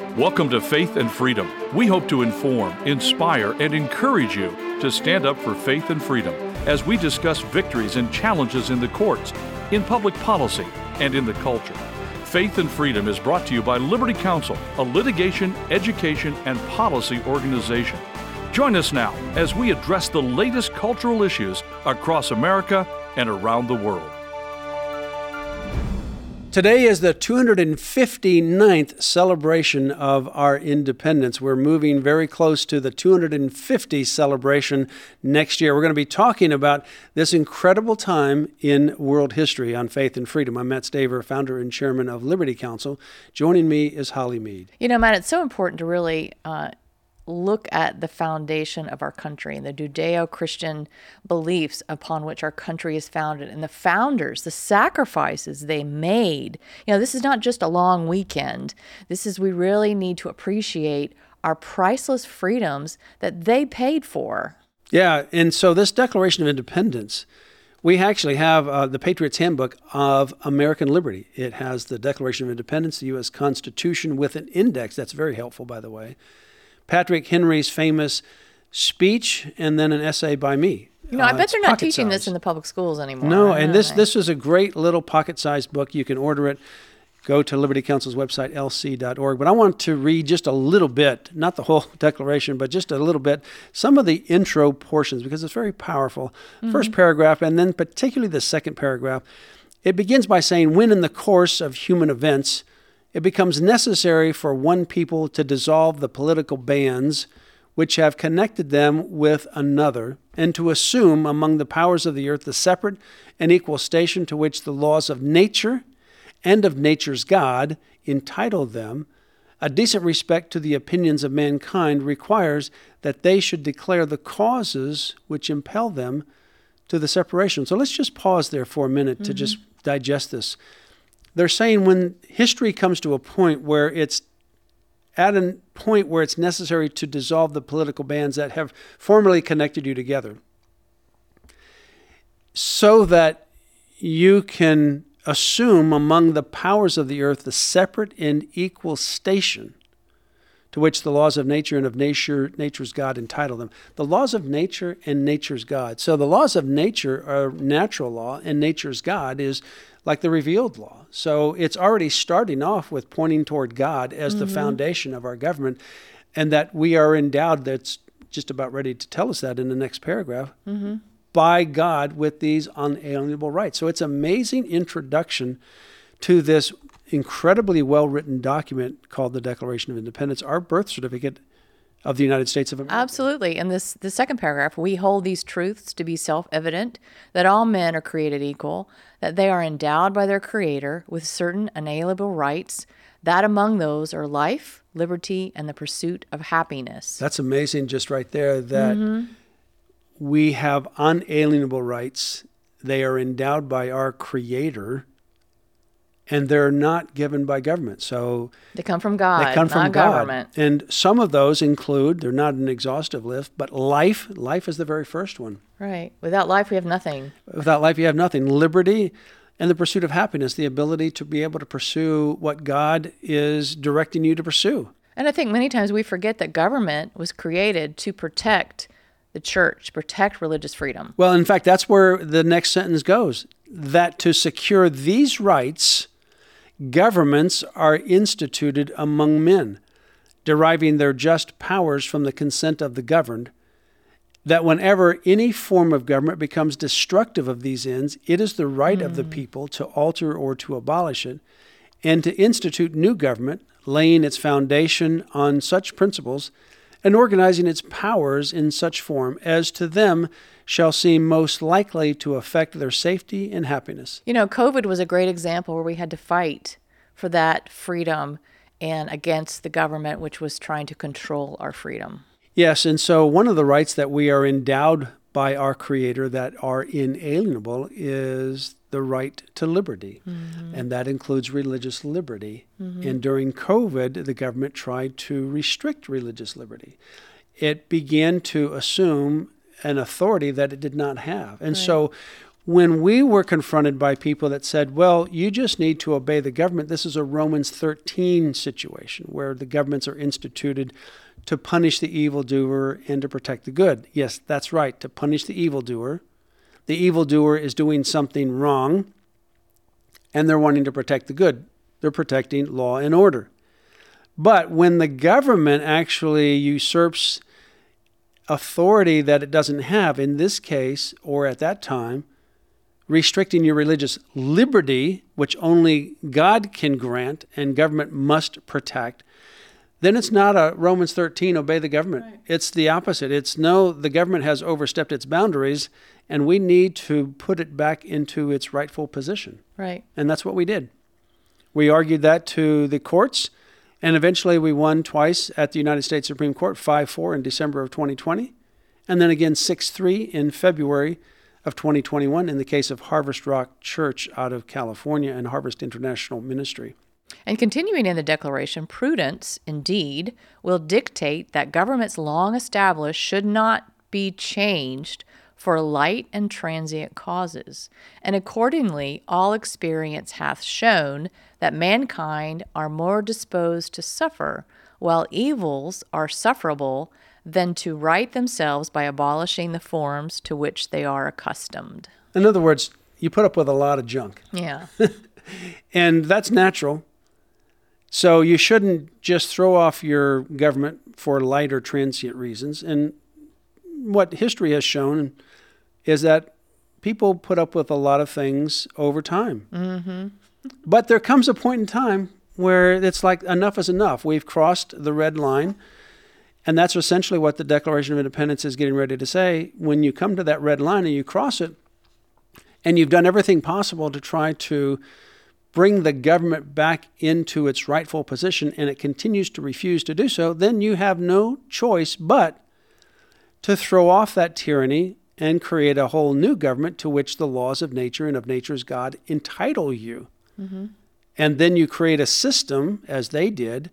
Welcome to Faith and Freedom. We hope to inform, inspire, and encourage you to stand up for faith and freedom as we discuss victories and challenges in the courts, in public policy, and in the culture. Faith and Freedom is brought to you by Liberty Counsel, a litigation, education, and policy organization. Join us now as we address the latest cultural issues across America and around the world. Today is the 259th celebration of our independence. We're moving very close to the 250 celebration next year. We're going to be talking about this incredible time in world history on Faith and Freedom. I'm Matt Staver, founder and chairman of Liberty Counsel. Joining me is Holly Mead. You know, Matt, it's so important to really look at the foundation of our country and the Judeo-Christian beliefs upon which our country is founded, and the founders, the sacrifices they made. You know, this is not just a long weekend. We really need to appreciate our priceless freedoms that they paid for. Yeah, and so this Declaration of Independence, we actually have the Patriot's Handbook of American Liberty. It has the Declaration of Independence, the U.S. Constitution with an index. That's very helpful, by the way. Patrick Henry's famous speech, and then an essay by me. You know, I bet they're not teaching this in the public schools anymore. No, and this is a great little pocket-sized book. You can order it. Go to Liberty Counsel's website, lc.org. But I want to read just a little bit, not the whole declaration, but just a little bit, some of the intro portions, because it's very powerful. First paragraph, and then particularly the second paragraph, it begins by saying, when in the course of human events, it becomes necessary for one people to dissolve the political bands which have connected them with another, and to assume among the powers of the earth the separate and equal station to which the laws of nature and of nature's God entitle them. A decent respect to the opinions of mankind requires that they should declare the causes which impel them to the separation. So let's just pause there for a minute to just digest this. They're saying when history comes to a point where it's at a point where it's necessary to dissolve the political bands that have formerly connected you together, so that you can assume among the powers of the earth the separate and equal station to which the laws of nature and of nature's God entitle them. The laws of nature and nature's God. So the laws of nature are natural law, and nature's God is like the revealed law. So it's already starting off with pointing toward God as the foundation of our government, and that we are endowed, that's just about ready to tell us that in the next paragraph, by God with these unalienable rights. So it's an amazing introduction to this incredibly well-written document called the Declaration of Independence, our birth certificate of the United States of America. Absolutely. And the second paragraph, we hold these truths to be self-evident, that all men are created equal, that they are endowed by their Creator with certain inalienable rights, that among those are life, liberty, and the pursuit of happiness. That's amazing just right there, that we have unalienable rights. They are endowed by our Creator, and they're not given by government. So they come from God, they come from not God. Government. And some of those include, they're not an exhaustive list, but life. Life is the very first one. Right. Without life, we have nothing. Without life, you have nothing. Liberty and the pursuit of happiness, the ability to be able to pursue what God is directing you to pursue. And I think many times we forget that government was created to protect the church, protect religious freedom. Well, in fact, that's where the next sentence goes, that to secure these rights, governments are instituted among men, deriving their just powers from the consent of the governed, that whenever any form of government becomes destructive of these ends, it is the right of the people to alter or to abolish it, and to institute new government, laying its foundation on such principles, and organizing its powers in such form as to them shall seem most likely to affect their safety and happiness. You know, COVID was a great example where we had to fight for that freedom and against the government, which was trying to control our freedom. Yes, and so one of the rights that we are endowed by our Creator that are inalienable is the right to liberty, and that includes religious liberty. And during COVID, the government tried to restrict religious liberty. It began to assume an authority that it did not have. And so when we were confronted by people that said, well, you just need to obey the government, this is a Romans 13 situation where the governments are instituted to punish the evildoer and to protect the good. Yes, that's right, to punish the evildoer. The evildoer is doing something wrong, and they're wanting to protect the good. They're protecting law and order. But when the government actually usurps authority that it doesn't have, in this case, or at that time, restricting your religious liberty, which only God can grant and government must protect, then it's not a Romans 13, obey the government. Right. It's the opposite. It's no, the government has overstepped its boundaries, and we need to put it back into its rightful position. Right. And that's what we did. We argued that to the courts, and eventually we won twice at the United States Supreme Court, 5-4 in December of 2020, and then again 6-3 in February of 2021 in the case of Harvest Rock Church out of California and Harvest International Ministry. And continuing in the Declaration, prudence, indeed, will dictate that governments long established should not be changed for light and transient causes. And accordingly, all experience hath shown that mankind are more disposed to suffer, while evils are sufferable, than to right themselves by abolishing the forms to which they are accustomed. In other words, you put up with a lot of junk. Yeah. And that's natural. So you shouldn't just throw off your government for light or transient reasons. And what history has shown is that people put up with a lot of things over time. Mm-hmm. But there comes a point in time where it's like enough is enough. We've crossed the red line. And that's essentially what the Declaration of Independence is getting ready to say. When you come to that red line and you cross it, and you've done everything possible to try to bring the government back into its rightful position, and it continues to refuse to do so, then you have no choice but to throw off that tyranny and create a whole new government to which the laws of nature and of nature's God entitle you. Mm-hmm. And then you create a system, as they did,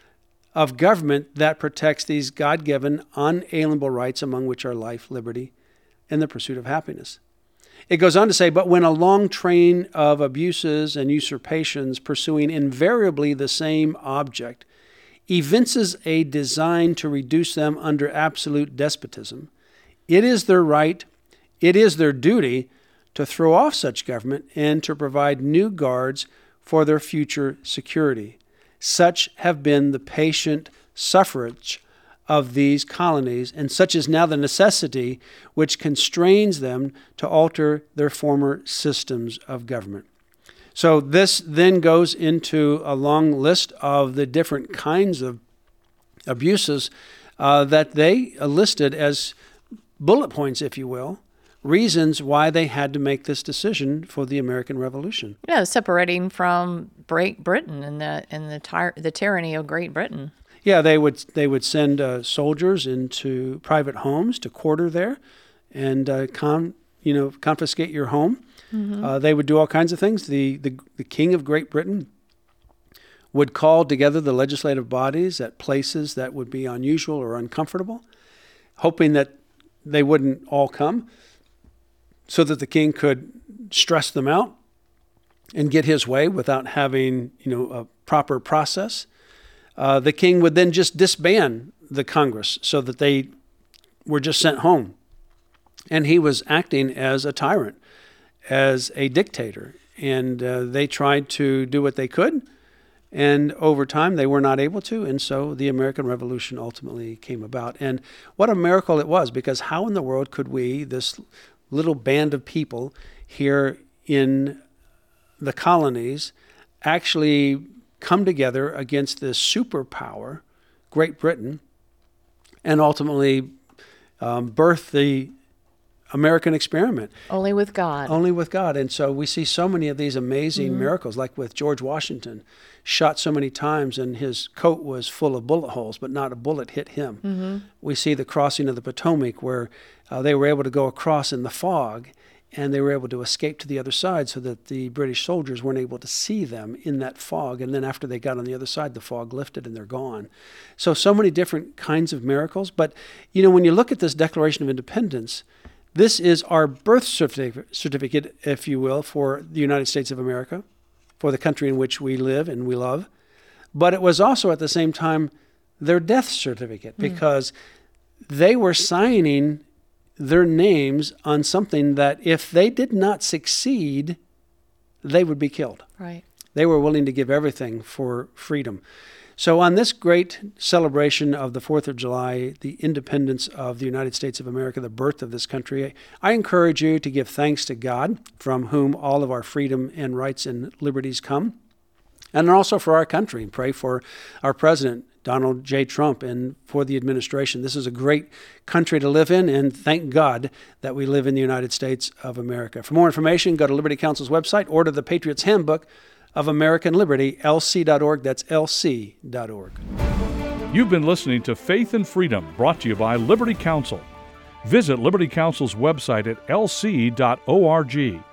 of government that protects these God-given, unalienable rights, among which are life, liberty, and the pursuit of happiness. It goes on to say, but when a long train of abuses and usurpations pursuing invariably the same object evinces a design to reduce them under absolute despotism, it is their right, it is their duty to throw off such government and to provide new guards for their future security. Such have been the patient suffrage of these colonies, and such is now the necessity which constrains them to alter their former systems of government. So this then goes into a long list of the different kinds of abuses that they listed as bullet points, if you will, reasons why they had to make this decision for the American Revolution. Yeah, separating from Great Britain and the tyranny of Great Britain. Yeah, they would send soldiers into private homes to quarter there, and confiscate your home. Mm-hmm. They would do all kinds of things. The King of Great Britain would call together the legislative bodies at places that would be unusual or uncomfortable, hoping that they wouldn't all come, so that the king could stress them out and get his way without having a proper process. The king would then just disband the Congress so that they were just sent home. And he was acting as a tyrant, as a dictator. And they tried to do what they could. And over time, they were not able to. And so the American Revolution ultimately came about. And what a miracle it was, because how in the world could we, this little band of people here in the colonies, actually come together against this superpower, Great Britain, and ultimately birth the American experiment. Only with God. Only with God. And so we see so many of these amazing miracles, like with George Washington, shot so many times and his coat was full of bullet holes, but not a bullet hit him. Mm-hmm. We see the crossing of the Potomac, where they were able to go across in the fog, and they were able to escape to the other side so that the British soldiers weren't able to see them in that fog. And then after they got on the other side, the fog lifted and they're gone. So many different kinds of miracles. But, when you look at this Declaration of Independence, This is our birth certificate, if you will, for the United States of America, for the country in which we live and we love. But it was also at the same time their death certificate, because they were signing their names on something that if they did not succeed, they would be killed. Right. They were willing to give everything for freedom. So on this great celebration of the 4th of July, the independence of the United States of America, the birth of this country, I encourage you to give thanks to God, from whom all of our freedom and rights and liberties come, and also for our country. Pray for our president, Donald J. Trump, and for the administration. This is a great country to live in, and thank God that we live in the United States of America. For more information, go to Liberty Counsel's website, order the Patriot's Handbook of American Liberty, lc.org. That's lc.org. You've been listening to Faith and Freedom, brought to you by Liberty Counsel. Visit Liberty Counsel's website at lc.org.